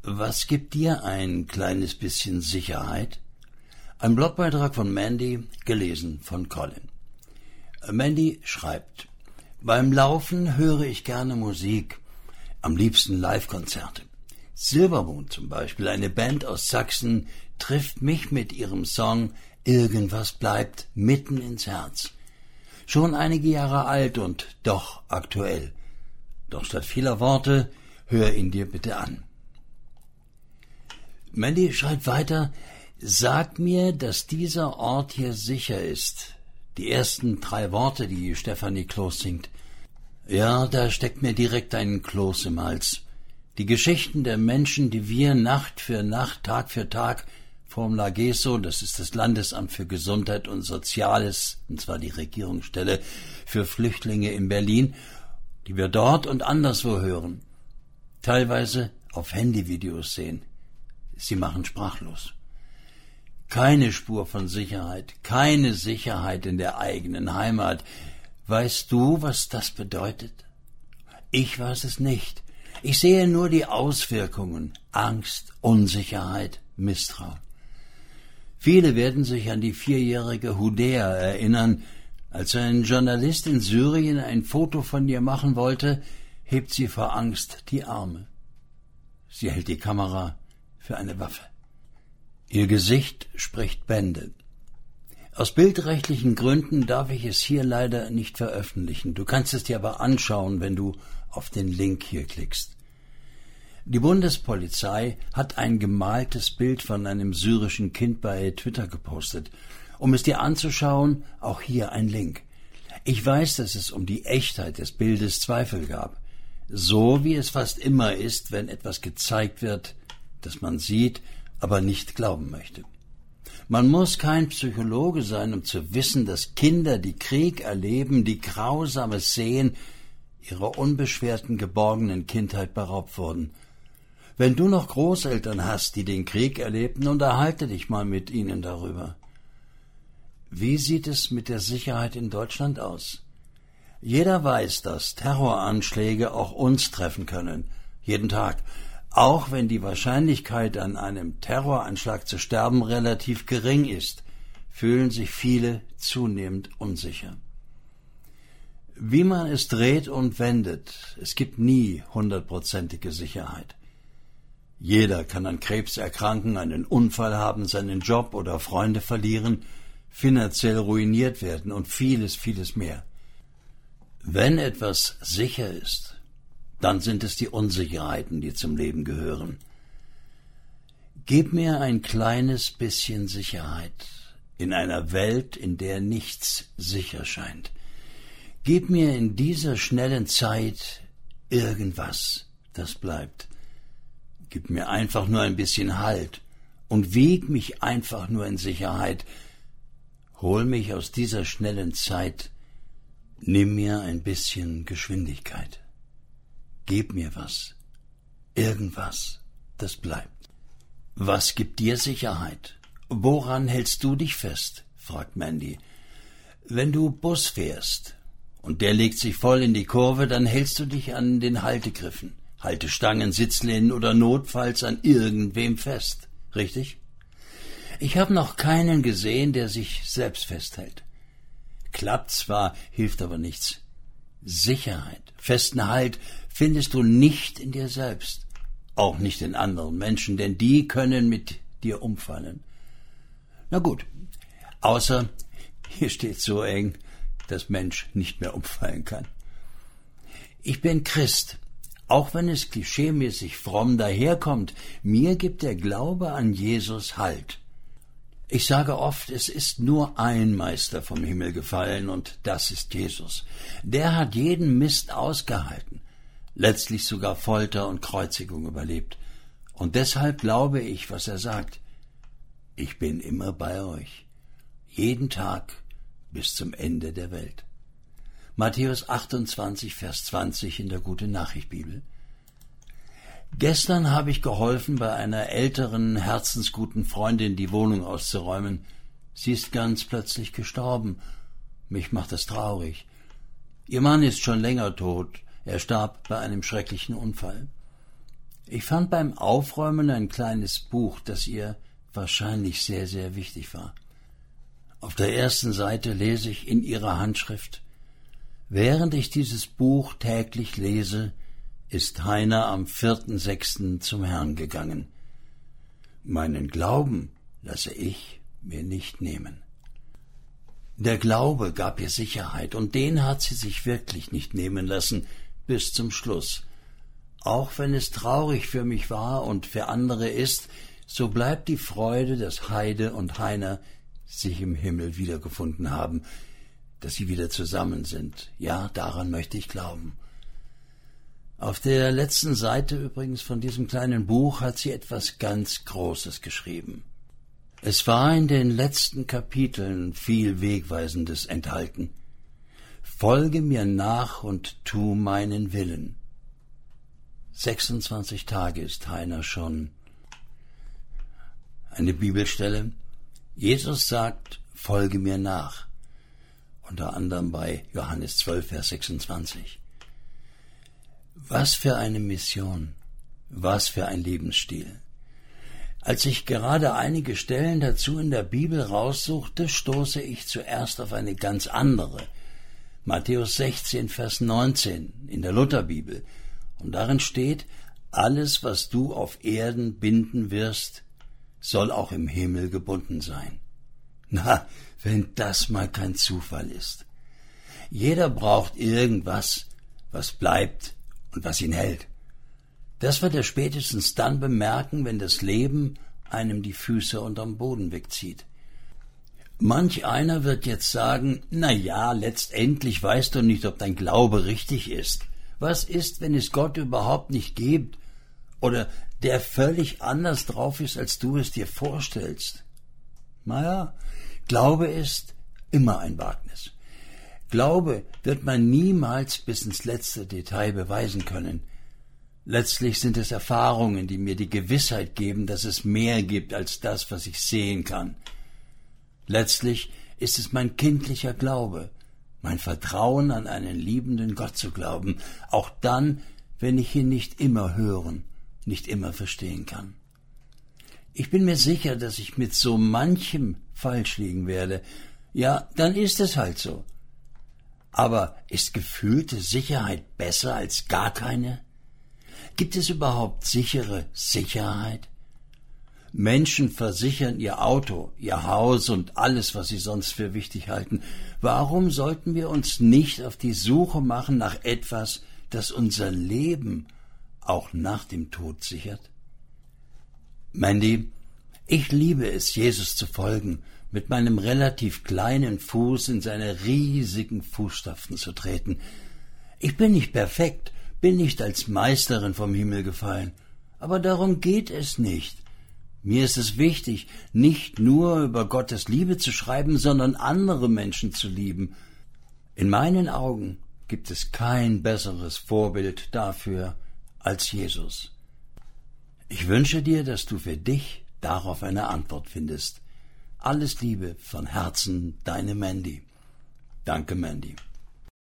Was gibt dir ein kleines bisschen Sicherheit? Ein Blogbeitrag von Mandy, gelesen von Colin. Mandy schreibt: Beim Laufen höre ich gerne Musik, am liebsten Live-Konzerte. Silbermond zum Beispiel, eine Band aus Sachsen, trifft mich mit ihrem Song »Irgendwas bleibt« mitten ins Herz. Schon einige Jahre alt und doch aktuell. Doch statt vieler Worte, hör ihn dir bitte an. Mandy schreibt weiter: Sag mir, dass dieser Ort hier sicher ist. Die ersten 3 Worte, die Stefanie Kloß singt. Ja, da steckt mir direkt ein Kloß im Hals. Die Geschichten der Menschen, die wir Nacht für Nacht, Tag für Tag vom LAGESO, das ist das Landesamt für Gesundheit und Soziales, und zwar die Regierungsstelle für Flüchtlinge in Berlin, die wir dort und anderswo hören, teilweise auf Handyvideos sehen. Sie machen sprachlos. Keine Spur von Sicherheit, keine Sicherheit in der eigenen Heimat. Weißt du, was das bedeutet? Ich weiß es nicht. Ich sehe nur die Auswirkungen: Angst, Unsicherheit, Misstrauen. Viele werden sich an die 4-jährige Hudea erinnern. Als ein Journalist in Syrien ein Foto von ihr machen wollte, hebt sie vor Angst die Arme. Sie hält die Kamera für eine Waffe. Ihr Gesicht spricht Bände. Aus bildrechtlichen Gründen darf ich es hier leider nicht veröffentlichen. Du kannst es dir aber anschauen, wenn du auf den Link hier klickst. Die Bundespolizei hat ein gemaltes Bild von einem syrischen Kind bei Twitter gepostet. Um es dir anzuschauen, auch hier ein Link. Ich weiß, dass es um die Echtheit des Bildes Zweifel gab. So wie es fast immer ist, wenn etwas gezeigt wird, das man sieht, aber nicht glauben möchte. Man muss kein Psychologe sein, um zu wissen, dass Kinder, die Krieg erleben, die Grausames sehen, ihrer unbeschwerten, geborgenen Kindheit beraubt wurden. Wenn du noch Großeltern hast, die den Krieg erlebten, unterhalte dich mal mit ihnen darüber. Wie sieht es mit der Sicherheit in Deutschland aus? Jeder weiß, dass Terroranschläge auch uns treffen können, jeden Tag. Auch wenn die Wahrscheinlichkeit, an einem Terroranschlag zu sterben, relativ gering ist, fühlen sich viele zunehmend unsicher. Wie man es dreht und wendet, es gibt nie 100%ige Sicherheit. Jeder kann an Krebs erkranken, einen Unfall haben, seinen Job oder Freunde verlieren, finanziell ruiniert werden und vieles, vieles mehr. Wenn etwas sicher ist, dann sind es die Unsicherheiten, die zum Leben gehören. Gib mir ein kleines bisschen Sicherheit in einer Welt, in der nichts sicher scheint. Gib mir in dieser schnellen Zeit irgendwas, das bleibt. Gib mir einfach nur ein bisschen Halt und wieg mich einfach nur in Sicherheit. Hol mich aus dieser schnellen Zeit. Nimm mir ein bisschen Geschwindigkeit. Gib mir was, irgendwas, das bleibt. Was gibt dir Sicherheit? Woran hältst du dich fest? Fragt Mandy. Wenn du Bus fährst und der legt sich voll in die Kurve, dann hältst du dich an den Haltegriffen, Haltestangen, Sitzlehnen oder notfalls an irgendwem fest, richtig? Ich habe noch keinen gesehen, der sich selbst festhält. Klappt zwar, hilft aber nichts. Sicherheit, festen Halt findest du nicht in dir selbst, auch nicht in anderen Menschen, denn die können mit dir umfallen. Na gut, außer hier steht so eng, dass Mensch nicht mehr umfallen kann. Ich bin Christ, auch wenn es klischeemäßig fromm daherkommt, mir gibt der Glaube an Jesus Halt. Ich sage oft, es ist nur ein Meister vom Himmel gefallen, und das ist Jesus. Der hat jeden Mist ausgehalten, letztlich sogar Folter und Kreuzigung überlebt. Und deshalb glaube ich, was er sagt. Ich bin immer bei euch, jeden Tag bis zum Ende der Welt. Matthäus 28, Vers 20 in der Gute-Nachricht-Bibel. Gestern habe ich geholfen, bei einer älteren, herzensguten Freundin die Wohnung auszuräumen. Sie ist ganz plötzlich gestorben. Mich macht das traurig. Ihr Mann ist schon länger tot. Er starb bei einem schrecklichen Unfall. Ich fand beim Aufräumen ein kleines Buch, das ihr wahrscheinlich sehr, sehr wichtig war. Auf der ersten Seite lese ich in ihrer Handschrift: Während ich dieses Buch täglich lese, ist Heiner am 4.6. zum Herrn gegangen. Meinen Glauben lasse ich mir nicht nehmen. Der Glaube gab ihr Sicherheit, und den hat sie sich wirklich nicht nehmen lassen, bis zum Schluss. Auch wenn es traurig für mich war und für andere ist, so bleibt die Freude, dass Heide und Heiner sich im Himmel wiedergefunden haben, dass sie wieder zusammen sind. Ja, daran möchte ich glauben. Auf der letzten Seite übrigens von diesem kleinen Buch hat sie etwas ganz Großes geschrieben. Es war in den letzten Kapiteln viel Wegweisendes enthalten. Folge mir nach und tu meinen Willen. 26 Tage ist Heiner schon. Eine Bibelstelle: Jesus sagt, folge mir nach. Unter anderem bei Johannes 12, Vers 26. Was für eine Mission, was für ein Lebensstil. Als ich gerade einige Stellen dazu in der Bibel raussuchte, stoße ich zuerst auf eine ganz andere. Matthäus 16, Vers 19 in der Lutherbibel. Und darin steht: Alles, was du auf Erden binden wirst, soll auch im Himmel gebunden sein. Na, wenn das mal kein Zufall ist. Jeder braucht irgendwas, was bleibt und was ihn hält. Das wird er spätestens dann bemerken, wenn das Leben einem die Füße unterm Boden wegzieht. Manch einer wird jetzt sagen: Na ja, letztendlich weißt du nicht, ob dein Glaube richtig ist. Was ist, wenn es Gott überhaupt nicht gibt oder der völlig anders drauf ist, als du es dir vorstellst? Naja, Glaube ist immer ein Wagnis. Glaube wird man niemals bis ins letzte Detail beweisen können. Letztlich sind es Erfahrungen, die mir die Gewissheit geben, dass es mehr gibt als das, was ich sehen kann. Letztlich ist es mein kindlicher Glaube, mein Vertrauen an einen liebenden Gott zu glauben, auch dann, wenn ich ihn nicht immer hören, nicht immer verstehen kann. Ich bin mir sicher, dass ich mit so manchem falsch liegen werde. Ja, dann ist es halt so. Aber ist gefühlte Sicherheit besser als gar keine? Gibt es überhaupt sichere Sicherheit? Menschen versichern ihr Auto, ihr Haus und alles, was sie sonst für wichtig halten. Warum sollten wir uns nicht auf die Suche machen nach etwas, das unser Leben auch nach dem Tod sichert? Mandy, ich liebe es, Jesus zu folgen, mit meinem relativ kleinen Fuß in seine riesigen Fußstapfen zu treten. Ich bin nicht perfekt, bin nicht als Meisterin vom Himmel gefallen, aber darum geht es nicht. Mir ist es wichtig, nicht nur über Gottes Liebe zu schreiben, sondern andere Menschen zu lieben. In meinen Augen gibt es kein besseres Vorbild dafür als Jesus. Ich wünsche dir, dass du für dich darauf eine Antwort findest. Alles Liebe von Herzen, deine Mandy. Danke, Mandy.